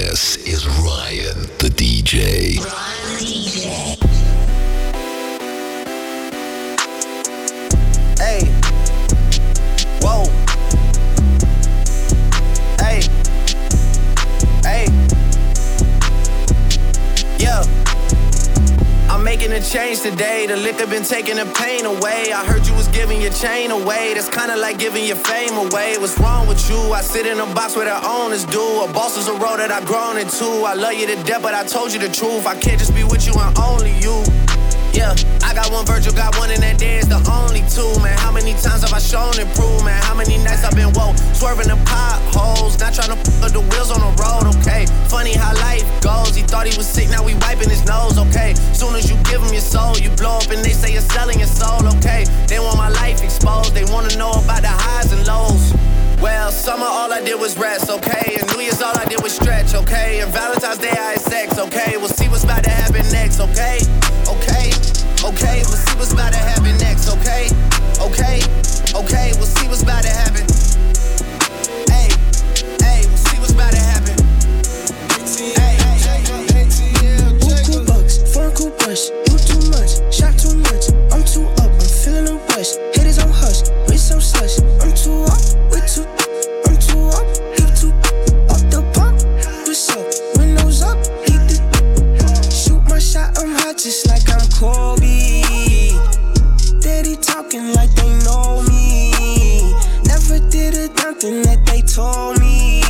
This is Ryan, the DJ. Ryan the DJ. Hey. Whoa. Hey. Hey. Yeah. I'm making a change today. The liquor been taking the pain away. I heard you was giving your chain away. That's kinda like giving your fame away. What's wrong with you? I sit in a box where the owners do. A boss is a role that I've grown into. I love you to death, but I told you the truth. I can't just be with you and only you. Yeah, I got one Virgil, got one, and that day is the only two, man. How many times have I shown and proved, man? How many nights I've been woke, swerving the potholes, not trying to put the wheels on the road, okay? Funny how life goes, he thought he was sick, now we wiping his nose, okay? Soon as you give him your soul, you blow up and they say you're selling your soul, okay? They want my life exposed, they wanna know about the highs and lows. Well, summer all I did was rest, okay? And New Year's all I did was stretch, okay? And Valentine's Day I had sex, okay? We'll see what's about to happen next, okay? Okay, okay, we'll see what's about to happen next, okay? Okay, okay, we'll see what's about to happen. Hey, hey, we'll see what's about to happen. Hey, Buku bucks, foreign cool brush, you too much, shot too much, I'm too up, I'm feeling a rush, haters on hush, wrist so slush, I'm too up, I'm too up, hip too up the pump, what's up, windows up, heat the, shoot my shot, I'm hot just like I'm Kobe, daddy talking like they know me, never did a damn thing that they told me,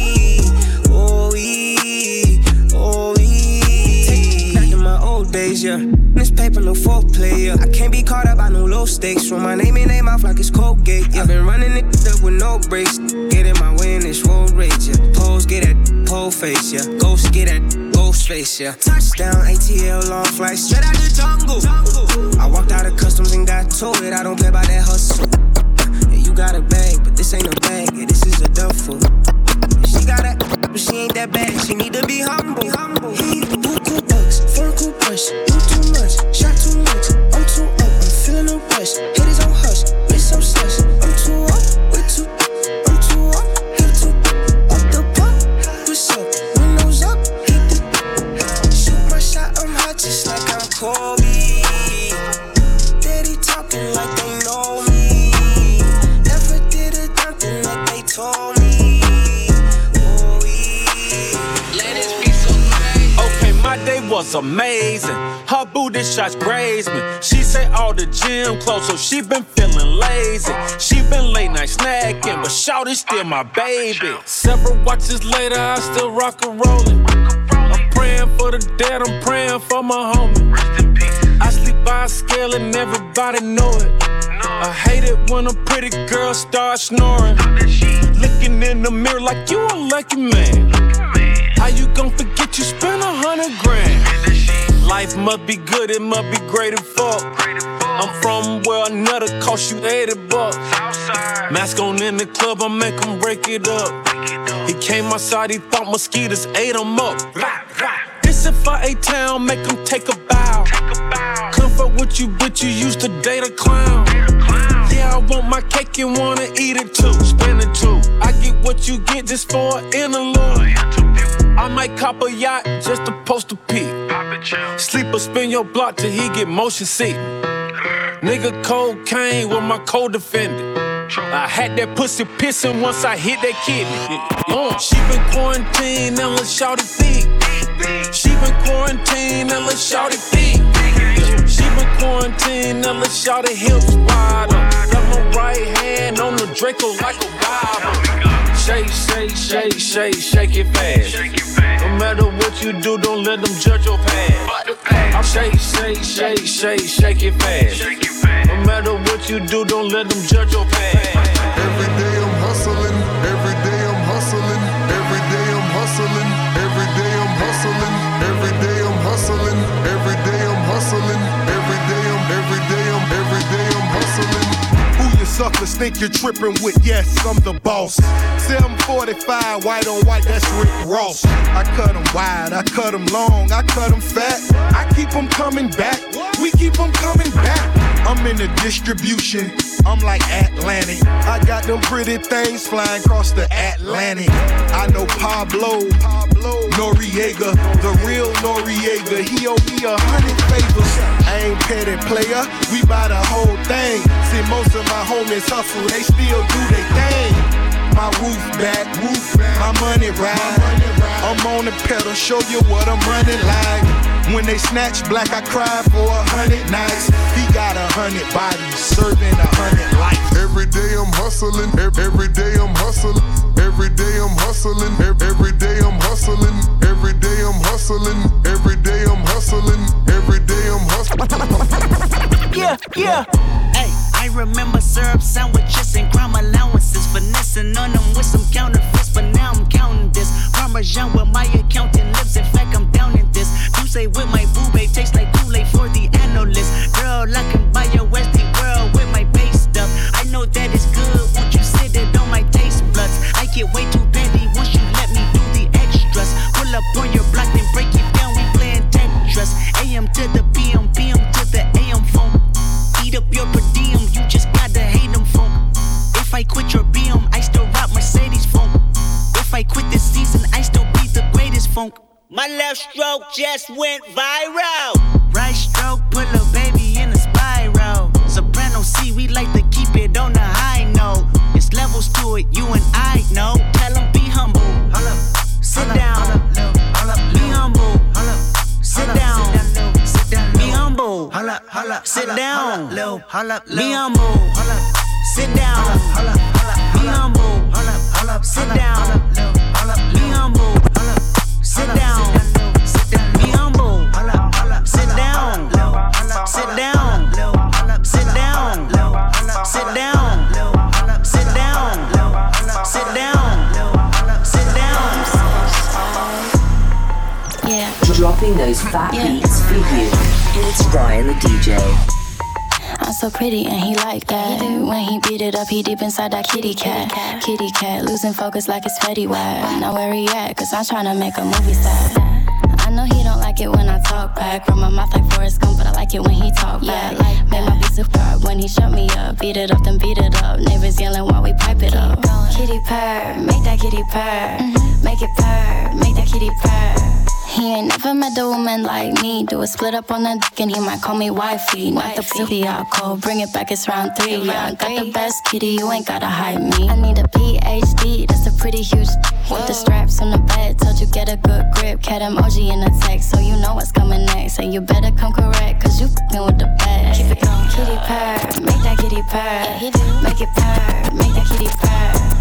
back in my old days, yeah. This paper, no foreplay, yeah. I can't be caught up by no low stakes. Throw my name in their mouth like it's Colgate, yeah. I've been running it up with no brakes. Get in my way in this road rage, yeah. Pose, get that pole face, yeah. Ghost, get that ghost face, yeah. Touchdown, ATL, long flight, straight out the jungle. I walked out of customs and got told it. I don't play by that hustle. Yeah, you got a bag, but this ain't no bag. Yeah, this is a duffel. She got a, but she ain't that bad. She need to be humble. Buku bucks, foreign cool brush. You too much, shot too much. I'm too up, I'm feeling a rush. Haters on hush, wrist so slush. I'm too up, I'm too up, hip too up the pump. What's up? Windows up, hit the, shoot my shot. I'm hot just like I'm Kobe. Daddy talking like they know me. Never did a damn thing that they told me. My day was amazing. Her booty shots grazed me. She say all the gym closed, so she been feeling lazy. She been late night snacking, but shawty's still my baby. Several watches later, I still rock and rollin'. I'm praying for the dead, I'm praying for my homie. I sleep by a scale and everybody know it. I hate it when a pretty girl starts snoring. Looking in the mirror like you a lucky man. How you gon' forget you spent 100 grand? Life must be good, it must be great as fuck. I'm from where another cost you $80. Mask on in the club, I make him break it up. He came outside, he thought mosquitoes ate him up. This if I A-Town, make him take a bow. Comfort with you, but you used to date a clown. Yeah, I want my cake and wanna eat it too. Spend it too. I get what you get just for an interlude. I might cop a yacht just to post a pic. Sleep or spin your block till he get motion sick. Nigga cocaine with my co-defendant. I had that pussy pissing once I hit that kidney. She been quarantined and let's shout it thick. She been quarantined and let's shout it thick. She been quarantined and let's shout it hips wide up. Got my right hand on the Draco like a Bible. Shake, shake, shake, shake, shake it fast. No matter what you do, don't let them judge your past. I'll shake, shake, shake, shake, shake it fast. No matter what you do, don't let them judge your past. Every day I'm hustling, every day I'm hustling, every day I'm hustling, every day I'm hustling, every day I'm hustling, every day I'm hustling, every day I'm hustling. Who you suckers think you're tripping with? Yes, I'm the boss. 745, white on white, that's Rick Ross. I cut them wide, I cut them long, I cut them fat. I keep them coming back, we keep them coming back. I'm in the distribution, I'm like Atlantic. I got them pretty things flying across the Atlantic. I know Pablo, Nori Noriega, the real Noriega. He owe me 100 favors. I ain't petty player, we buy the whole thing. See, most of my homies hustle, they still do their thing. My roof back, my money ride. I'm on the pedal, show you what I'm running like. When they snatch black, I cry for 100 nights. He got 100 bodies, serving 100 lives. Every day I'm hustling, every day I'm hustling, every day I'm hustling, every day I'm hustling, every day I'm hustling, every day I'm hustling, every day I'm hustling. Yeah. Hey, I remember syrup sandwiches and crime allowances, finessing on them with some counterfeits, but now I'm counting this. Parmesan with my accountant lips, in fact I'm down in this. You say with my boo babe, tastes like Kool-Aid for the analyst. Girl, I can buy your Westie world with my base stuff. I know that it's good, won't you sit it on my taste buds? I get way too petty once you let me do the extras. Pull up on your block, then break it down, we playing Tetris. AM to the PM, PM to the AM phone. Eat up your per diem, you just gotta hate them funk. If I quit your BM, I still rock Mercedes funk. If I quit this season, I still be the greatest funk. My left stroke just went viral. Right stroke put a baby in a spiral. Soprano C, we like to keep it on the high note. It's levels to it, you and I know. Tell them be humble. Sit down. Be humble. Sit down. Be humble. Sit down. Be humble. Sit down. Be humble. Sit down. Be humble. Sit down. Be humble. Sit down. Sit down. Sit down. Sit down. Sit down. Sit down. Sit down. Yeah. Dropping those fat beats for you. It's Ryan the DJ. I'm so pretty and he like that. When he beat it up, he deep inside that kitty cat. Kitty cat, losing focus like it's Fetty Wap. Now where he at? Cause I'm tryna make a movie set. I know he don't like it when I talk back. From my mouth like Forrest Gump, but I like it when he talk back. Make my beat superb when he shut me up. Beat it up, then beat it up. Neighbors yelling while we pipe it up. Kitty purr, make that kitty purr. Make it purr, make that kitty purr. He ain't never met a woman like me. Do a split up on the dick and he might call me wifey. Not the pussy I call, bring it back, it's round 3. Yeah, I got the best kitty, you ain't gotta hide me. I need a PhD, that's a pretty huge. With the straps on the bed, told you get a good grip. Cat emoji in the text, so you know what's coming next. And you better come correct, cause you f***ing with the best. Keep it going. Kitty purr, make that kitty purr. Make it purr, make that kitty purr.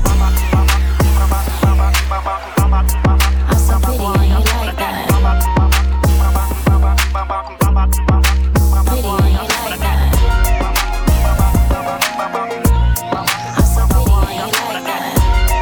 I'm so pretty and he like that. Pretty and he like that. I'm so pretty and he like that.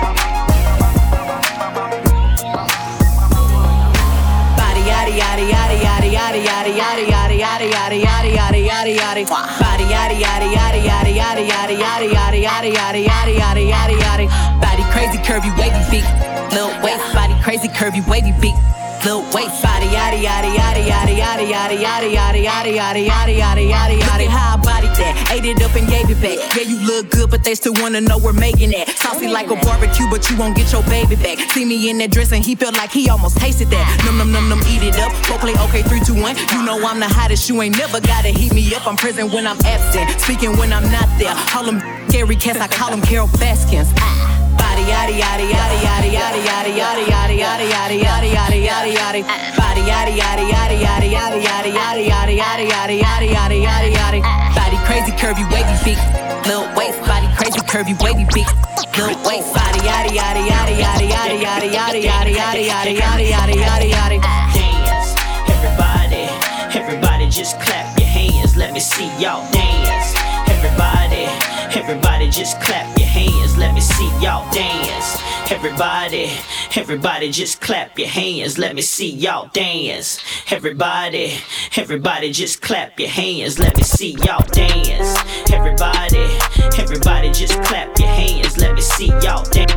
Body yaddy yaddy yaddy yaddy yaddy yaddy yaddy yaddy yaddy yaddy yaddy yaddy yaddy yaddy. Body yaddy yaddy yaddy yaddy yaddy yaddy yaddy yaddy yaddy yaddy yaddy yaddy yaddy yaddy. Body crazy curvy wavy big. Lil waist body crazy curvy wavy big. Lil waist body yaddy yaddy yaddy yaddy yaddy yaddy yaddy yaddy yaddy yaddy yaddy yaddy yaddy yaddy. How I bodied that, ate it up and gave it back. Yeah, you look good, but they still wanna know we're making that. Saucy like a barbecue, but you won't get your baby back. See me in that dress and he felt like he almost tasted that. Num num num num, eat it up. Go play okay 3, 2, 1. You know I'm the hottest, you ain't never gotta heat me up. I'm present when I'm absent, speaking when I'm not there. Call them Gary Cass, I call them Carol Baskins. Body yaddy yaddy yaddy yaddy yaddy yaddy yaddy yaddy yaddy yaddy yaddy yaddy yaddy yaddy. Body yaddy yaddy yaddy yaddy yaddy yaddy yaddy yaddy yaddy yaddy yaddy yaddy yaddy yaddy. Body crazy curvy wavy big. Lil waist body crazy curvy wavy big. Lil waist body yaddy yaddy yaddy yaddy yaddy yaddy yaddy yaddy yaddy yaddy yaddy yaddy yaddy yaddy. Dance, everybody, everybody just clap your hands. Let me see y'all dance. Everybody, everybody just clap your hands. Let me see y'all dance. Everybody, everybody just clap your hands. Let me see y'all dance. Everybody, everybody just clap your hands. Let me see y'all dance. Everybody, everybody just clap your hands. Let me see y'all dance.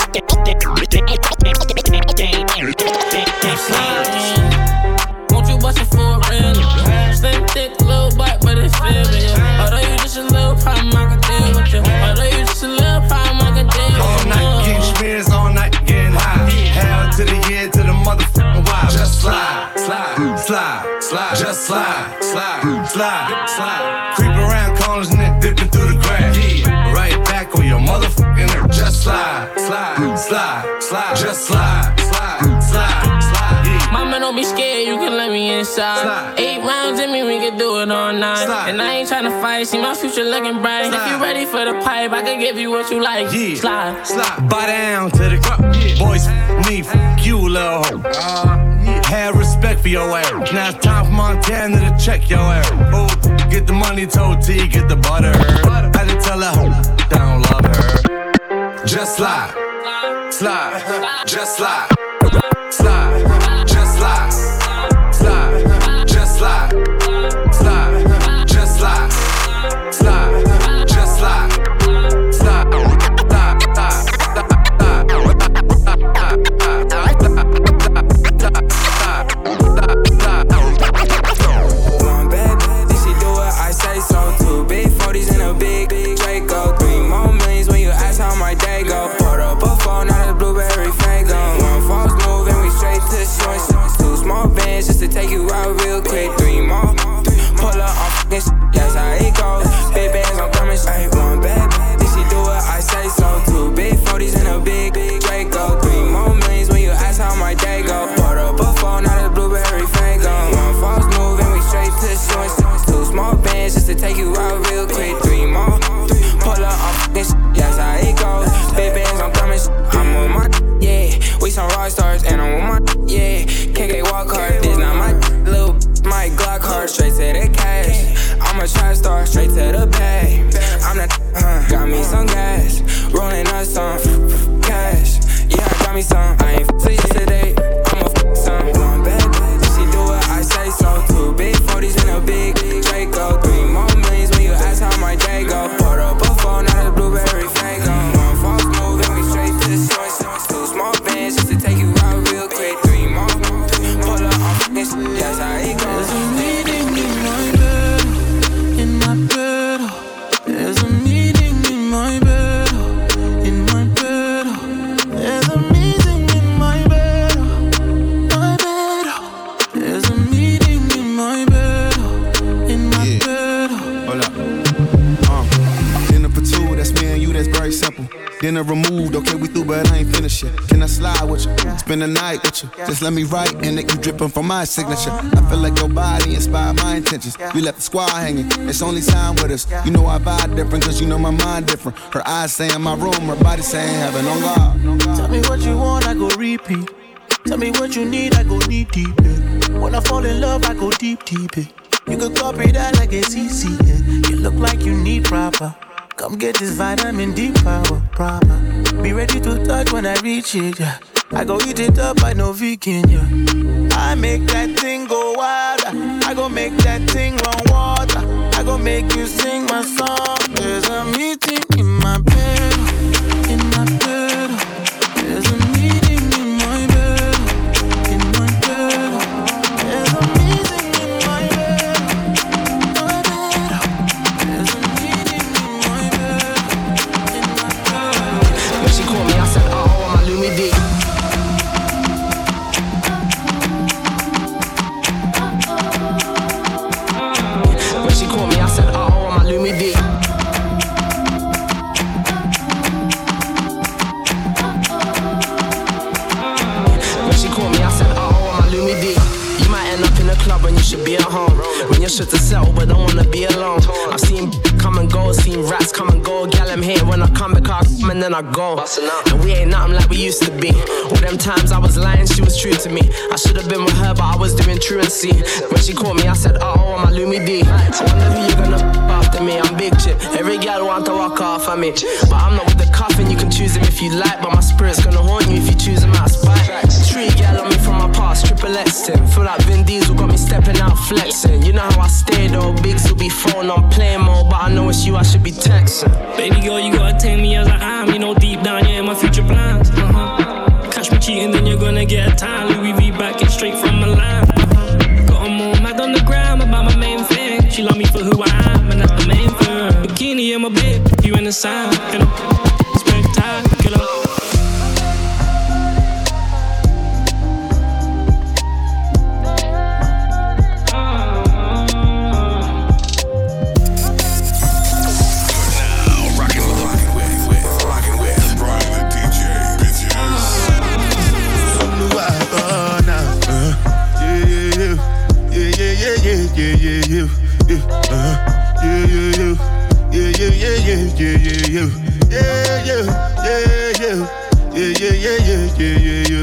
Won't you bust it for a real? Slim, thick, little butt, but it's feeling. Although you just a little problem, I can deal with you. Although you just a little problem, I can deal with you. All night, getting spins, all night, getting high. Hell to the year, to the motherfucking wild. just slide, slide, slide, slide. Creep around corners and then dipping through the grass. Yeah, right back on your motherfucking just slide, slide, slide, slide, just slide, slide, slide, slide. Yeah. Mama, don't be scared, you can let me inside. Slide. 8 rounds in me, we can do it all night. Slide. And I ain't tryna fight, see my future looking bright. Slide. If you ready for the pipe, I can give you what you like. Yeah. Slide, slide. Bow down to the ground. Yeah. Boys, me, you, little hoe. Yeah. Have respect for your ass. Now it's time for Montana to check your ass. Oh, get the money, told T, get the butter. Had to tell her, I don't love her. Just slide, slide, just slide, slide, just slide, slide, just slide, slide, just slide, slide, just slide, slide, One bad bitch, she do what I say so. 2 big 40s and a big Draco. 3 more millions when you ask how my day go. Poured up a phone, not a blueberry fango. One false move and we straight to short. 2 small bands just to take you out real quick. 3 more, pull up on fucking shit, that's how it goes. Big bands, I'm coming straight. One bad bitch, she do what I say so. 2 big 40s and a big Draco. 3 more millions when you ask how my day go. Poured up a phone, not a blueberry fango. One false move and we straight to short. 2 small bands just to take you out real quick. 3 more, pull up on fucking shit, that's how it goes. Big bands, I'm coming I'm on my yeah. We some rock stars and I'm on my yeah. KK walk hard, this not my little my Glock hard, straight to the cash. I'm a trap star, straight to the bag. I'm the got me some gas, rolling up some cash. Yeah, I got me some. I ain't f***ing yesterday, I'm a some. One bad bitch, she do what I say so. 2 big 40s and a big Draco. 3 more millions when you ask how my day go. Poured up a phone, not a blueberry fango. One false move and we straight to the short. 2 small bands just to take you out real quick. 3 more, pull up on fucking shit, that's how it goes. There's a meeting in my bed, in my bed. There's a meeting in my bed, in my bed. There's a meeting in my bed, my bed. There's a meeting in my bed, in my bed. Hold up. Dinner for 2, that's me and you, that's very simple. Dinner removed, okay, we through, but I ain't finished yet. Can I slide with you? Spend the night with you? Just let me write, and that you dripping from my signature. I feel like your body inspired my intentions. We left the squad hanging, it's only time with us. You know I vibe different, cause you know my mind different. Her eyes say in my room, her body saying heaven on God. Tell me what you want, I go repeat. Tell me what you need, I go knee deep. When I fall in love, I go deep, deep. You could copy that like it's easy. You look like you need proper. Come get this vitamin D power, proper. Be ready to touch when I reach it, yeah. I go eat it up, I know vegan, yeah. I make that thing go wild. I go make that thing run water. I go make you sing my song. There's a meeting in my bed, in my bed. There's a meeting in my bed, in my bed. There's a meeting in my bed, my bed. There's a meeting in my bed, in my bed. When she called me, I said, oh, I'm a Lumi D. When she called me, I said, oh, I'm a Lumi D. When she called me, I said, oh, I'm a Lumi D. You might end up in a club when you should be at home. When you should to settle but don't wanna be alone. I've seen come and go, seen rats come and go. Gal, I'm here when I come back, I come and then I go. And we ain't nothing like we used to be. All them times I was lying, she was true to me. I should've been with her, but I was doing truancy. When she called me, I said, oh, I'm a Lumi D. I wonder who you gonna after me, I'm big chip. Every gal want to walk off of me. But I'm not with the coffin, you can choose him if you like. But my spirit's gonna haunt you if you choose him out of spite. 3 gal on me from my past, triple X him. Feel like Vin Diesel got me stepping out flexing. You know how I stay though, Biggs will be phone on play mode. But I know it's you, I should be texting. Baby girl, you gotta take me as I am. You know deep down, yeah, my future plans. Catch me cheating, then you're gonna get a time. Louis V back and straight from Milan. Got 'em all mad on the gram about my main thing. She love me for who I am, and that's the main thing. Bikini in my bed, you in the sand, you know. Spectacular. you. Yeah, yeah, yeah, yeah. Yeah, yeah, yeah, yeah, yeah, yeah, yeah.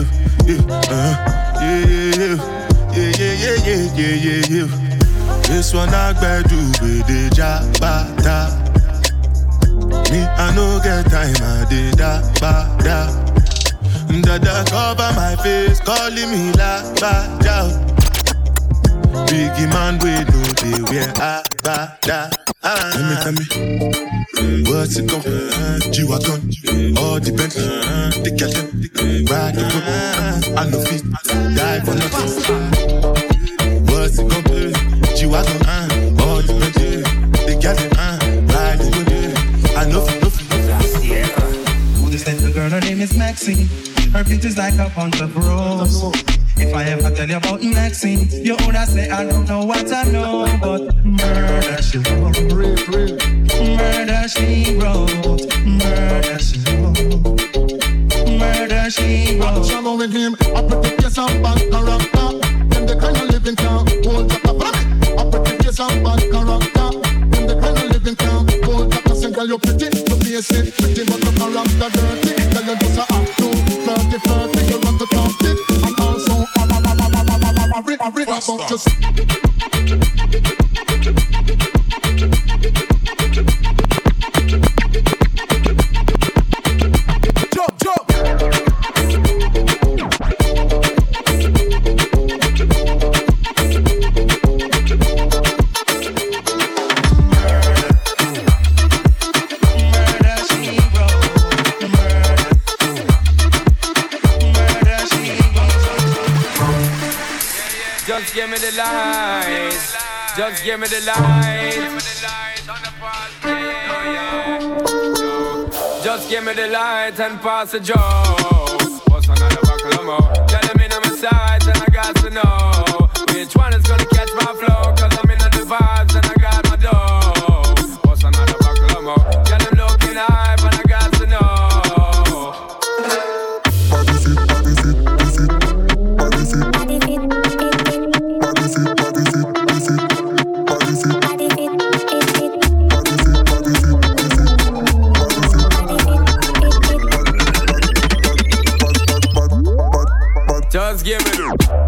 Yeah. This one I better do with the jabata. Me, I no get time, I did that, bada. Dada cover my face, calling me la bada. Biggie man, we know they wear a bada. Tell me, what's it gon' G-Wagon, all the Bentley, the Cali, ride the whip, I no fit, die for nothing. What's it gon' be? G-Wagon, all the Bentley, the Cali, ride the whip, I no fit. Who this little girl, her name is Maxine. Her beauty's like a bunch of roses. If I ever tell you about Maxine, you would say I don't know what I know, but murder she wrote, murder she wrote, murder she wrote, murder she wrote. Shallow with him, I protect your some bad character. Them the kind of living town, hold up a vomit. I protect your some bad character. Them the kind of living town, hold up a single. You're pretty, you face it pretty, but the character dirty. Tell you just a act too, flirty, you run to talk it. And also, I read about just. Just give me the light. Just give me the light. Just give me the light and pass the joke. What's another buckle of more? Tell them in on my side and I got to know which one is gonna catch my flow. Cause I'm in the vibes and I got my dough. What's another buckle of more? Tell them looking high and I got to know. Just give me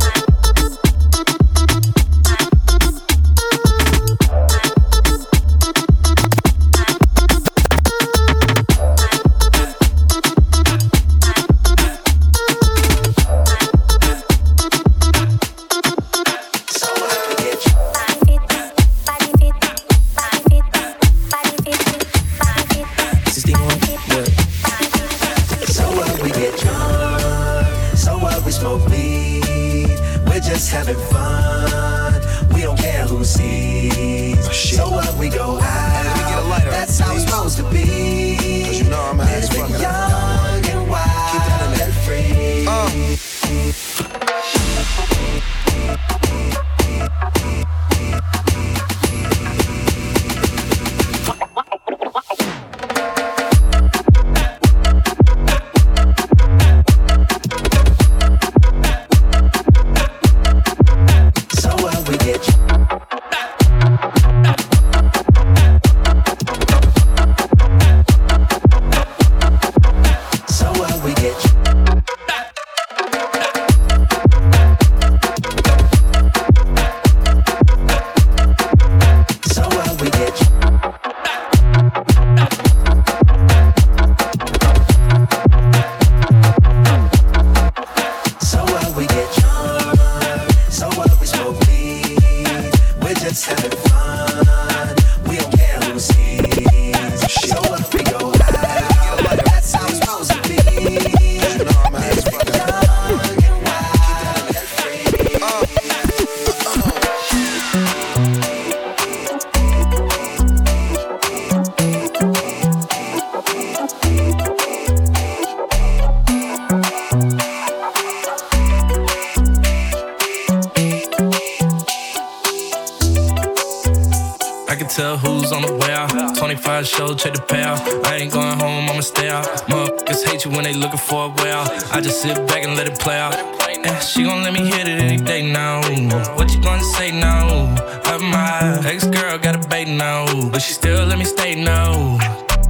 tell who's on the way out. 25 show, check the payout. I ain't going home, I'ma stay out. Motherfuckers hate you when they looking for a way out. I just sit back and let it play out. And she gon' let me hit it any day now. What you gonna say now? My ex-girl got a bait now, but she still let me stay now.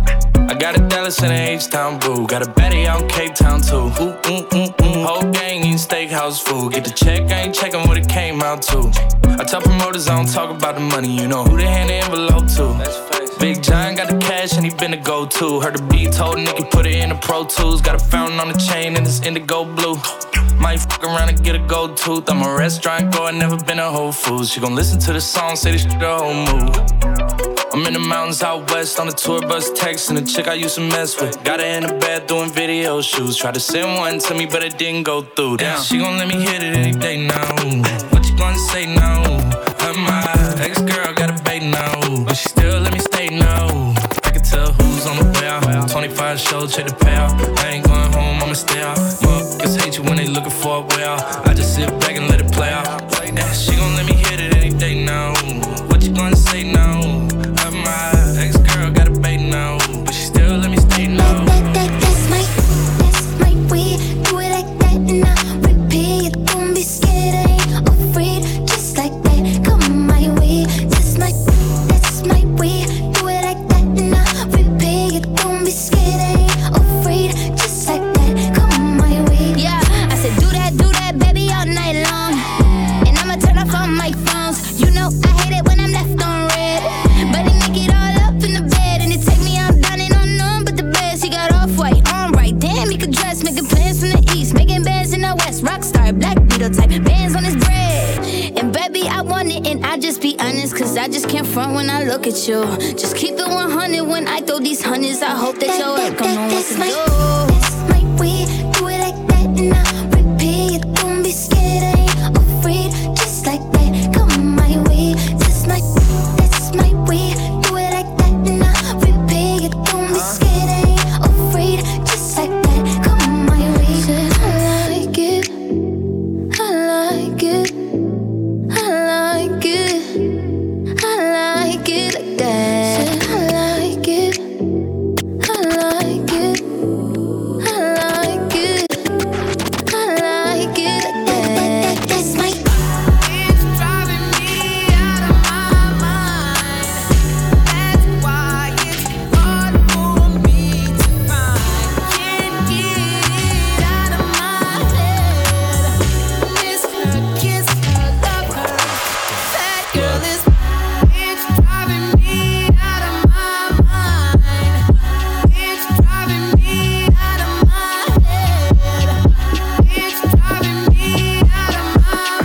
I got a Dallas and an H-Town boo. Got a baddie out in Cape Town too. Whole gang eating steakhouse food. Get the check, I ain't checking what it came out to. I tell promoters I don't talk about the money. You know who they hand the envelope to. Big John got the cash and he been the go-to. Heard the beat, told Nicky put it in the Pro Tools. Got a fountain on the chain and it's indigo blue. Might fuck around and get a gold tooth. I'm a restaurant goer, never been a Whole Foods. She gon' listen to the song, say this shit the whole move. I'm in the mountains out west on the tour bus texting the chick I used to mess with. Got her in the bed doing video shoots. Tried to send one to me, but it didn't go through. Damn, she gon' let me hit it any day now. What you gonna say now? My ex-girl got a bait now, but she still let me stay now. I can tell who's on the way out. 25 shows, check the payout. I ain't going home, I'ma stay out. Motherfuckers hate you when they looking for a way out. I just sit back and let it play out. Yeah, she gon' let me hit it any day now. What you gonna say now? My ex-girl got a bait now, but she still let me stay now. That's my way. Do it like that and I repeat. Don't be scared, I ain't afraid. Just like that, come my way. That's my way. Do it like that and I repeat. Don't be scared, I ain't afraid. Just like that, come my way. Yeah, I said do that, baby, all night long. And I'ma turn off all my phones. You know I hate it when I'm left on red. But he make it all up in the bed. And it take me out down and on none but the best. He got off-white, on right. Damn, he could dress. Making plans from the east. Making bands in the west. Rockstar, Black Beetle type. Bands on his bread. And baby, I want it and I just be honest. Cause I just can't front when I look at you. Just keep it 100 when I throw these hundreds. I hope that your head gon' know what to do. That's my way. Do it like that and I repeat. Don't be scared, I ain't afraid. Just like that, come my way. That's my way. Do it like that and I repeat. Don't be scared, I ain't afraid. Just like that, come my way. I like it, I like it, I like it, I like it like that. I like it, I like it, I like it, I like it like that. That's my. It's driving me out of my mind. That's why it's hard for me to find. Can't get it out of my head. Miss her, kiss her, love her. That girl is. It's driving me out of my mind. It's driving me out of my head. It's driving me out of my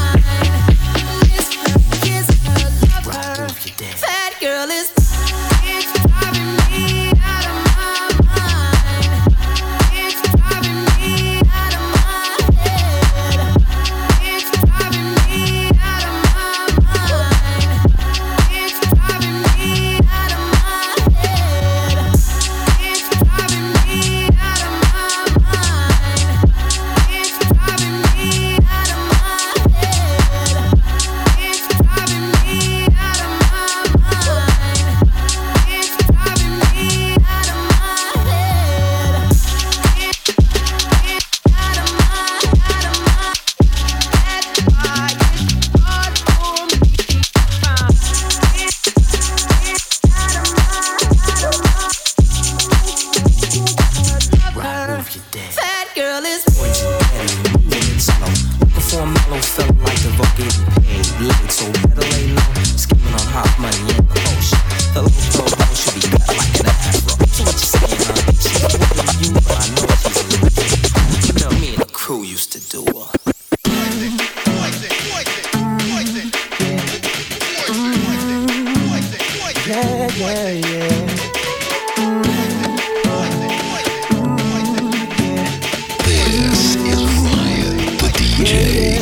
mind. Miss her, kiss her, love her. That girl is. It's driving me out of my mind. It's driving me out of my head. It's driving me out of my mind. It's driving me out of my head. It's driving me out of my mind. It's driving me out of my head. It's driving me out of my mind. It's driving me out of my head. Out of my. That's why it's hard for me to find. That girl is. Looking for a mellow, felt like the vote getting paid. Late, so better lay low. Skimming on hot money and the potion. The little pro should be cut like an afro. So what you saying, huh? She you, but I know she's a little. You know me and the crew used to do her. Yeah. This is Ryan, the DJ.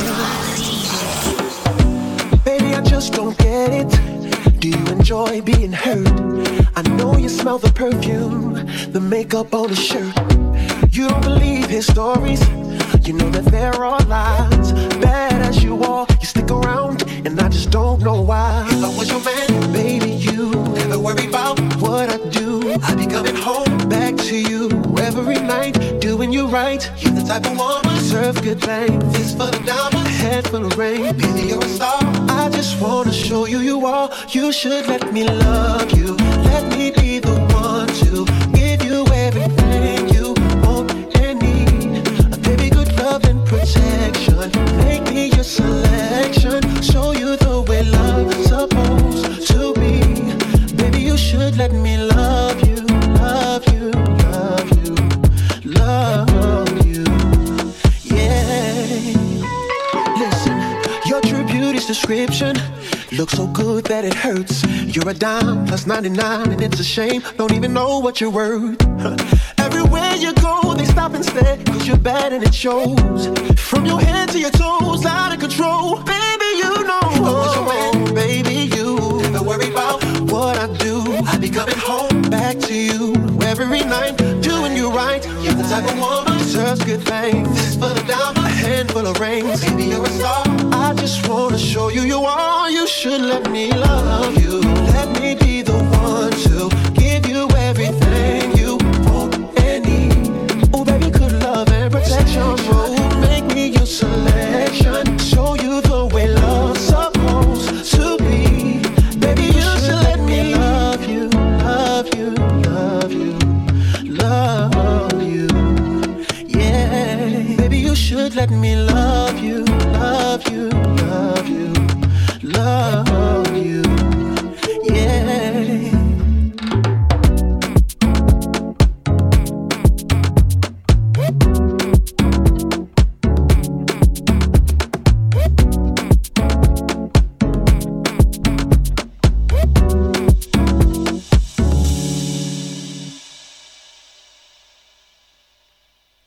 Baby, I just don't get it. Do you enjoy being hurt? I know you smell the perfume, the makeup on his shirt. You don't believe his stories. You know that there are lies. Bad as you are, you stick around, and I just don't know why. If I was your man, baby, you never worry about what I do. I'd be coming home back to you every night, doing you right. You're the type of woman serve good things. Fist full of diamonds, head full of rain. Baby, you're a star. I just just wanna show you you are. You should let me love you. Let me be the one to give you everything you want and need. Baby, good love and protection. Make me your selection. Show you the way love's supposed to be. Baby, you should let me love you, love you, love you, love you. Yeah. Listen, your true beauty's description looks so good that it hurts. You're a dime plus 99 and it's a shame. Don't even know what you're worth. Everywhere you go, they stop and stare, cause you're bad and it shows. From your head to your toes, out of control. Baby, you know. Oh, baby, you never worry about what I do. I be coming home back to you every night, doing you right. You're the type of woman who deserves good things. Fistful of diamonds, a handful of rings. Baby, you're a star. I just wanna show you you are. You should let me love you. Let me be the one to give you everything you want and need. Oh, baby, good love and protection. Oh, make me your selection. Show you the way love's supposed to be. Baby, you should let me love you, love you, love you, love you. Yeah, baby, you should let me love you, love you.